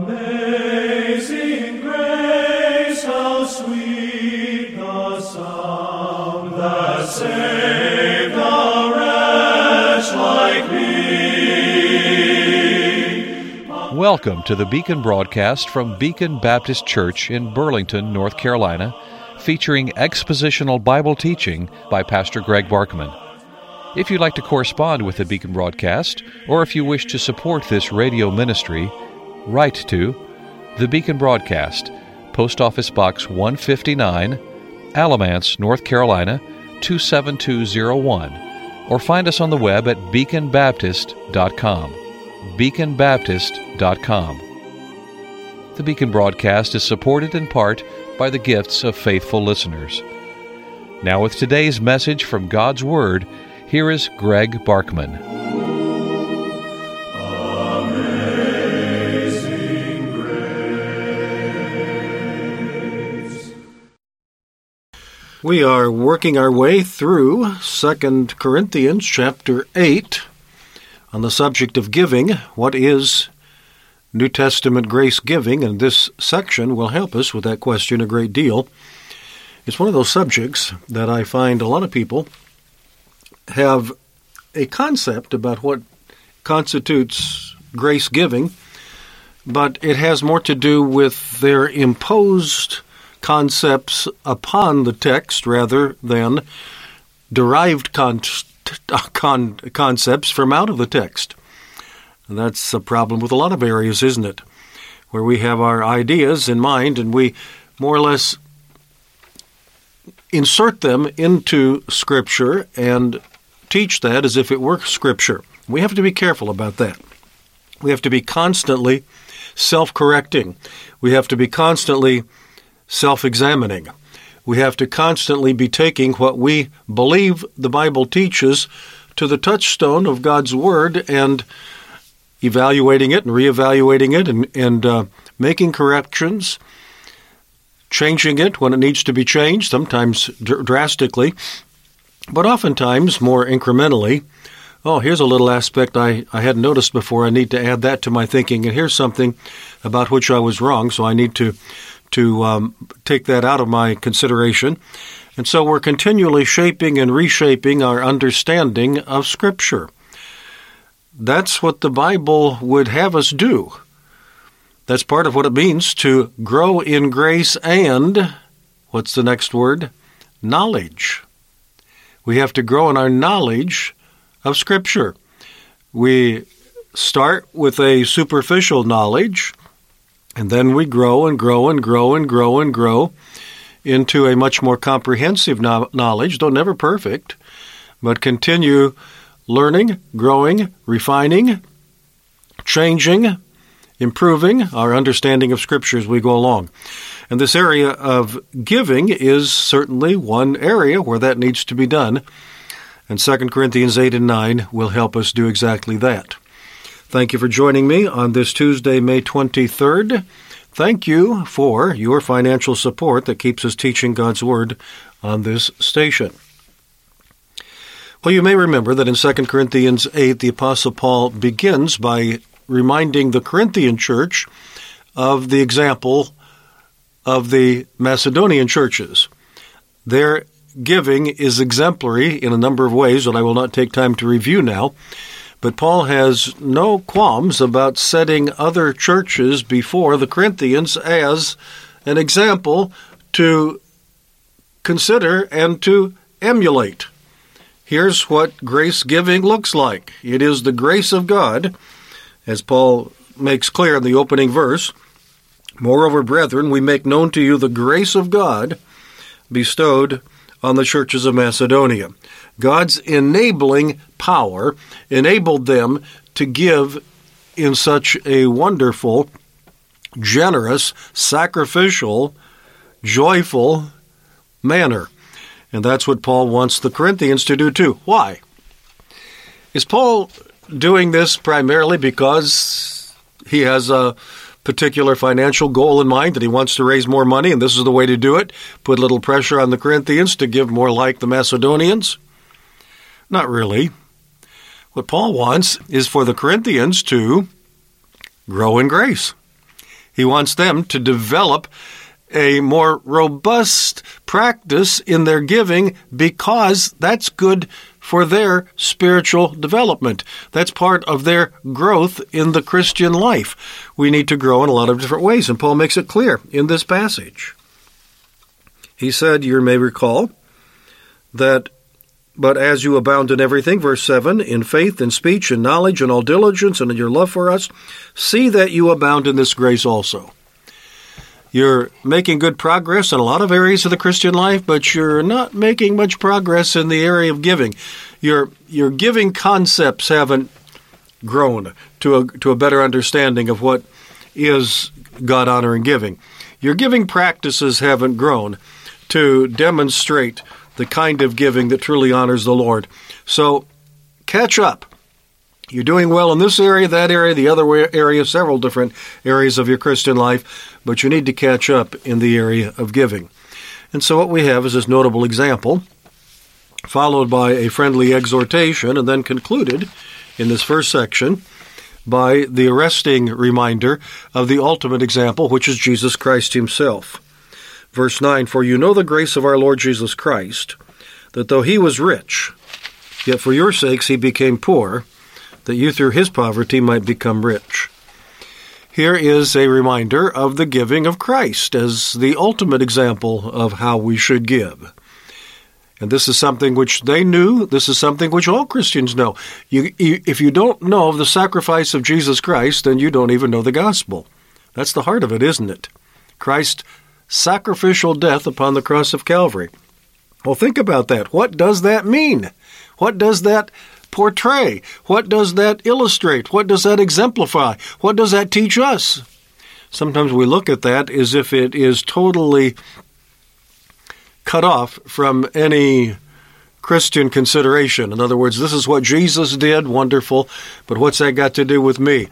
Amazing grace, how sweet the sound that saved a wretch like me. Welcome to the Beacon broadcast from Beacon Baptist Church in Burlington, North Carolina, featuring expositional Bible teaching by Pastor Greg Barkman. If you'd like to correspond with the Beacon broadcast, or if you wish to support this radio ministry, write to the Beacon Broadcast, Post Office Box 159, Alamance, North Carolina 27201, or find us on the web at beaconbaptist.com. beaconbaptist.com. The Beacon broadcast is supported in part by the gifts of faithful listeners. Now with today's message from God's Word, here is Greg Barkman. Amazing grace. We are working our way through 2 Corinthians chapter 8 on the subject of giving. What is New Testament grace giving? And this section will help us with that question a great deal. It's one of those subjects that I find a lot of people have a concept about what constitutes grace giving, but it has more to do with their imposed concepts upon the text rather than derived concepts from out of the text. And that's a problem with a lot of areas, isn't it? Where we have our ideas in mind and we more or less insert them into Scripture and teach that as if it were Scripture. We have to be careful about that. We have to be constantly self-correcting. We have to be constantly self-examining. We have to constantly be taking what we believe the Bible teaches to the touchstone of God's Word and evaluating it and reevaluating it and making corrections, changing it when it needs to be changed, sometimes drastically, but oftentimes more incrementally. Oh, here's a little aspect I hadn't noticed before. I need to add that to my thinking, and here's something about which I was wrong, so I need to take that out of my consideration. And so we're continually shaping and reshaping our understanding of Scripture. That's what the Bible would have us do. That's part of what it means to grow in grace and, what's the next word? Knowledge. We have to grow in our knowledge of Scripture. We start with a superficial knowledge, and then we grow and grow and grow and grow and grow into a much more comprehensive knowledge, though never perfect, but continue learning, growing, refining, changing, improving our understanding of Scripture as we go along. And this area of giving is certainly one area where that needs to be done. And 2 Corinthians 8 and 9 will help us do exactly that. Thank you for joining me on this Tuesday, May 23rd. Thank you for your financial support that keeps us teaching God's Word on this station. Well, you may remember that in 2 Corinthians 8, the Apostle Paul begins by reminding the Corinthian church of the example of the Macedonian churches. Their giving is exemplary in a number of ways that I will not take time to review now, but Paul has no qualms about setting other churches before the Corinthians as an example to consider and to emulate. Here's what grace giving looks like. It is the grace of God, as Paul makes clear in the opening verse. Moreover, brethren, we make known to you the grace of God bestowed on the churches of Macedonia. God's enabling power enabled them to give in such a wonderful, generous, sacrificial, joyful manner. And that's what Paul wants the Corinthians to do too. Why? Is Paul doing this primarily because he has a particular financial goal in mind, that he wants to raise more money, and this is the way to do it? Put a little pressure on the Corinthians to give more like the Macedonians? Not really. What Paul wants is for the Corinthians to grow in grace. He wants them to develop a more robust practice in their giving because that's good for their spiritual development. That's part of their growth in the Christian life. We need to grow in a lot of different ways, and Paul makes it clear in this passage. He said, you may recall, that, but as you abound in everything, verse 7, in faith, in speech, in knowledge, in all diligence, and in your love for us, see that you abound in this grace also. You're making good progress in a lot of areas of the Christian life, but you're not making much progress in the area of giving. Your giving concepts haven't grown to a better understanding of what is God-honoring giving. Your giving practices haven't grown to demonstrate the kind of giving that truly honors the Lord. So, catch up. You're doing well in this area, that area, the other area, several different areas of your Christian life, but you need to catch up in the area of giving. And so what we have is this notable example, followed by a friendly exhortation, and then concluded in this first section by the arresting reminder of the ultimate example, which is Jesus Christ himself. Verse 9, for you know the grace of our Lord Jesus Christ, that though he was rich, yet for your sakes he became poor, that you through his poverty might become rich. Here is a reminder of the giving of Christ as the ultimate example of how we should give. And this is something which they knew. This is something which all Christians know. If you don't know of the sacrifice of Jesus Christ, then you don't even know the gospel. That's the heart of it, isn't it? Christ's sacrificial death upon the cross of Calvary. Well, think about that. What does that mean? What does that portray? What does that illustrate? What does that exemplify? What does that teach us? Sometimes we look at that as if it is totally cut off from any Christian consideration. In other words, this is what Jesus did, wonderful, but what's that got to do with me?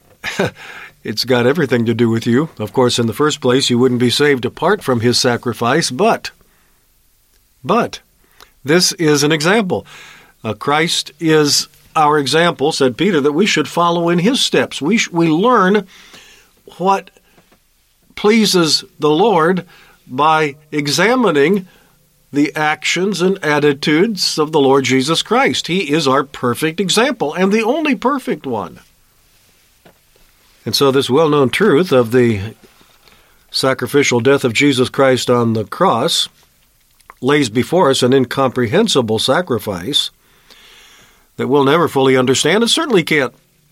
It's got everything to do with you. Of course, in the first place, you wouldn't be saved apart from his sacrifice, but this is an example. Christ is our example, said Peter, that we should follow in his steps. We learn what pleases the Lord by examining the actions and attitudes of the Lord Jesus Christ. He is our perfect example and the only perfect one. And so this well-known truth of the sacrificial death of Jesus Christ on the cross lays before us an incomprehensible sacrifice that we'll never fully understand and certainly can't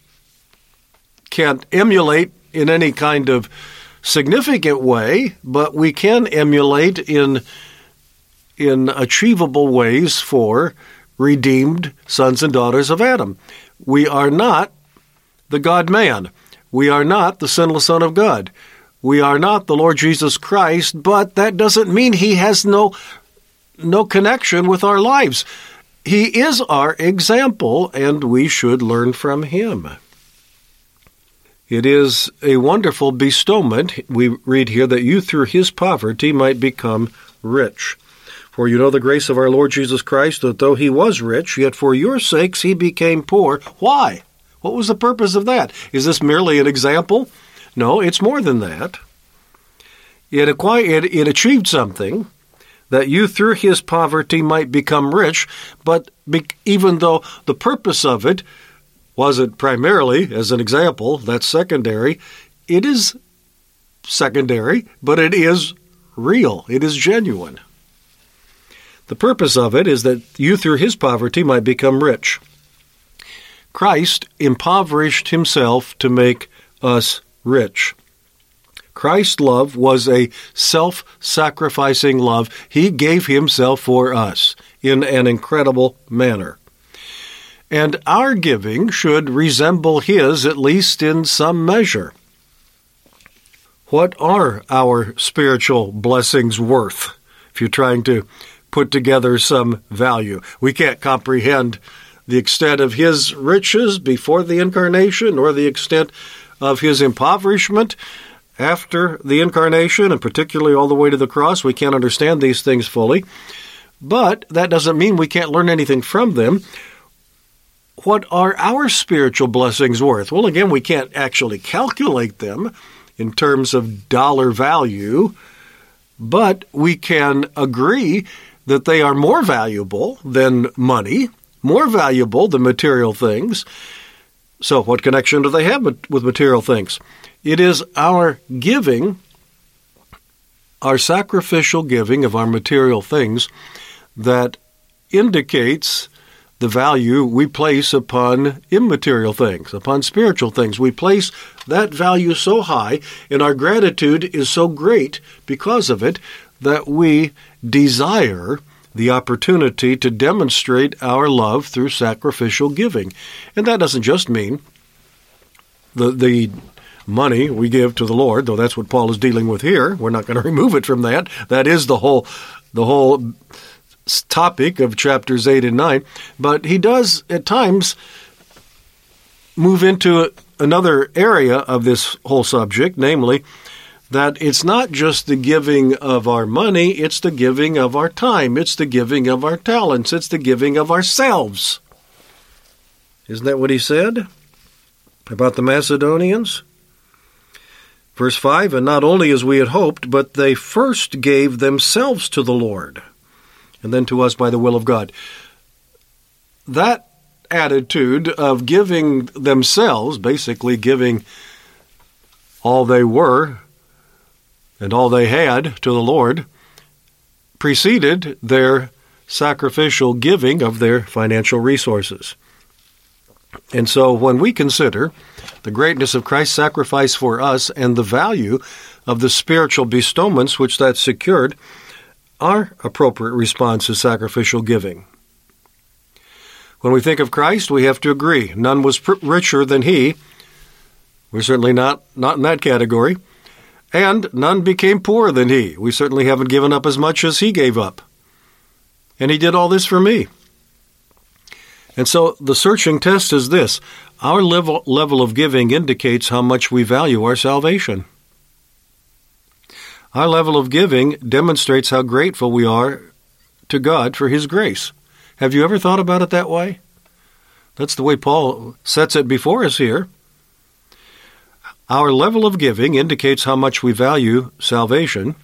emulate in any kind of significant way, but we can emulate in achievable ways for redeemed sons and daughters of Adam. We are not the God-man. We are not the sinless Son of God. We are not the Lord Jesus Christ, but that doesn't mean he has no connection with our lives. He is our example, and we should learn from him. It is a wonderful bestowment, we read here, that you through his poverty might become rich. For you know the grace of our Lord Jesus Christ, that though he was rich, yet for your sakes he became poor. Why? What was the purpose of that? Is this merely an example? No, it's more than that. It achieved something, that you through his poverty might become rich, but even though the purpose of it wasn't primarily, as an example, that's secondary, it is secondary, but it is real. It is genuine. The purpose of it is that you through his poverty might become rich. Christ impoverished himself to make us rich. Christ's love was a self-sacrificing love. He gave himself for us in an incredible manner. And our giving should resemble his, at least in some measure. What are our spiritual blessings worth? If you're trying to put together some value. We can't comprehend the extent of his riches before the incarnation or the extent of his impoverishment after the incarnation, and particularly all the way to the cross. We can't understand these things fully. But that doesn't mean we can't learn anything from them. What are our spiritual blessings worth? Well, again, we can't actually calculate them. in terms of dollar value, but we can agree that they are more valuable than money, more valuable than material things. So what connection do they have with material things? It is our giving, our sacrificial giving of our material things, that indicates the value we place upon immaterial things, upon spiritual things. We place that value so high, and our gratitude is so great because of it, that we desire the opportunity to demonstrate our love through sacrificial giving. And that doesn't just mean the money we give to the Lord, though that's what Paul is dealing with here. We're not going to remove it from that. That is the whole topic of chapters 8 and 9. But he does, at times, move into another area of this whole subject, namely that it's not just the giving of our money, it's the giving of our time, it's the giving of our talents, it's the giving of ourselves. Isn't that what he said about the Macedonians? Verse 5, and not only as we had hoped, but they first gave themselves to the Lord, and then to us by the will of God. That attitude of giving themselves, basically giving all they were and all they had to the Lord, preceded their sacrificial giving of their financial resources. And so when we consider the greatness of Christ's sacrifice for us and the value of the spiritual bestowments which that secured, our appropriate response is sacrificial giving. When we think of Christ, we have to agree. None was richer than he. We're certainly not in that category. And none became poorer than he. We certainly haven't given up as much as he gave up. And he did all this for me. And so the searching test is this. Our level of giving indicates how much we value our salvation. Our level of giving demonstrates how grateful we are to God for his grace. Have you ever thought about it that way? That's the way Paul sets it before us here. Our level of giving indicates how much we value salvation.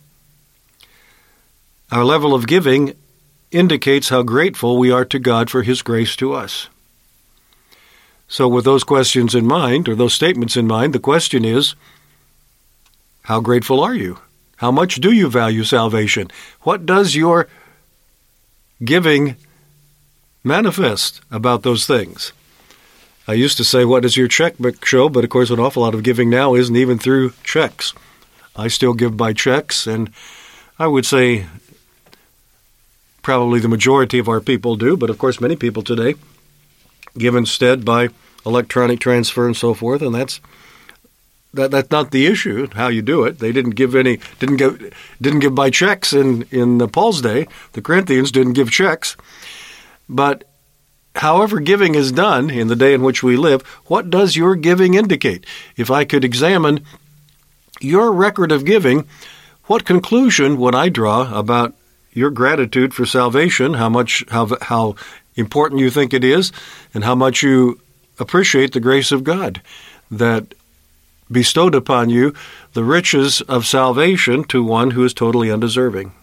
Our level of giving indicates how grateful we are to God for his grace to us. So with those questions in mind, or those statements in mind, the question is, how grateful are you? How much do you value salvation? What does your giving manifest about those things? I used to say, what does your checkbook show? But of course, an awful lot of giving now isn't even through checks. I still give by checks, and I would say probably the majority of our people do, but of course many people today give instead by electronic transfer and so forth, and that's not the issue, how you do it. They didn't give by checks in Paul's day. The Corinthians didn't give checks. But however giving is done in the day in which we live, what does your giving indicate? If I could examine your record of giving, what conclusion would I draw about your gratitude for salvation, how important you think it is, and how much you appreciate the grace of God that bestowed upon you the riches of salvation to one who is totally undeserving?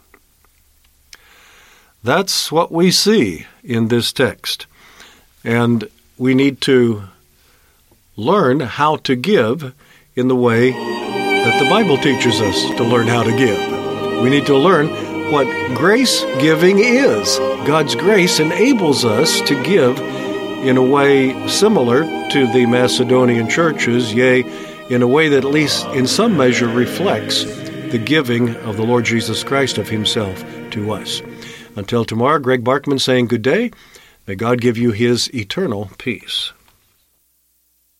That's what we see in this text. And we need to learn how to give in the way that the Bible teaches us to learn how to give. We need to learn what grace giving is. God's grace enables us to give in a way similar to the Macedonian churches, yea, in a way that at least in some measure reflects the giving of the Lord Jesus Christ of himself to us. Until tomorrow, Greg Barkman saying good day. May God give you his eternal peace.